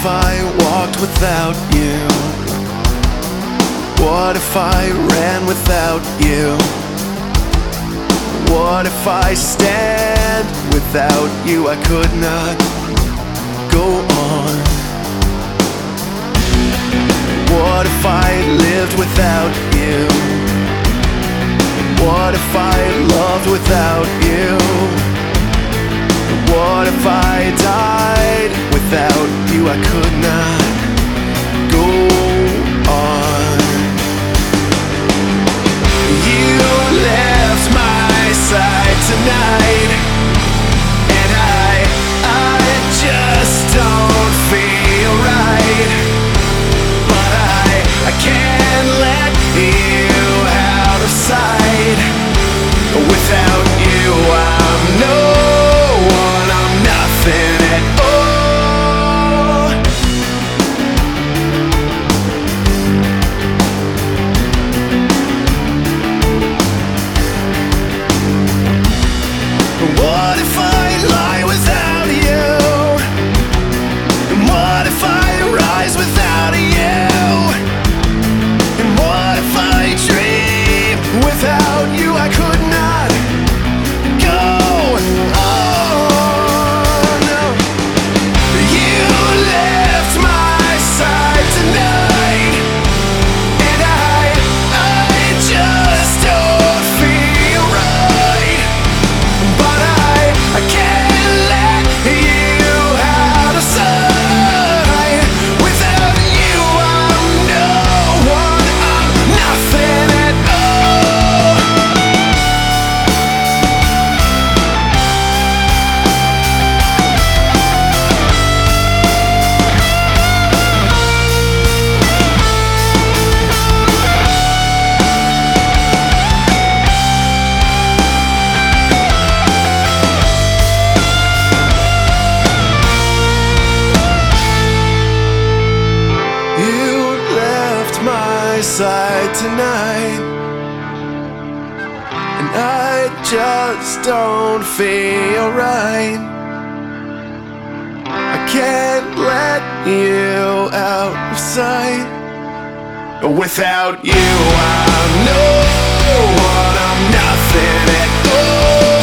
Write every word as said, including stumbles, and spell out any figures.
if I walked without you? What if I ran without you? What if I stand without you? I could not go on. What if I lived without you? What if I loved without you? What if I died without you? I could not go on. You left my side tonight, and I, I just don't feel right. But I, I can't let you out of sight. Without you, I'm no one, I'm nothing at all. What if I lie without you? And what if I rise without you? And what if I dream without you? I could not go on. No. You left my side tonight, and I, I just don't feel right. But I, I can't let you out of sight. Without you, I'm no one, I'm nothing at all. You left my side tonight, and I just don't feel right. I can't let you out of sight. Without you, I'm no one, I'm nothing at all.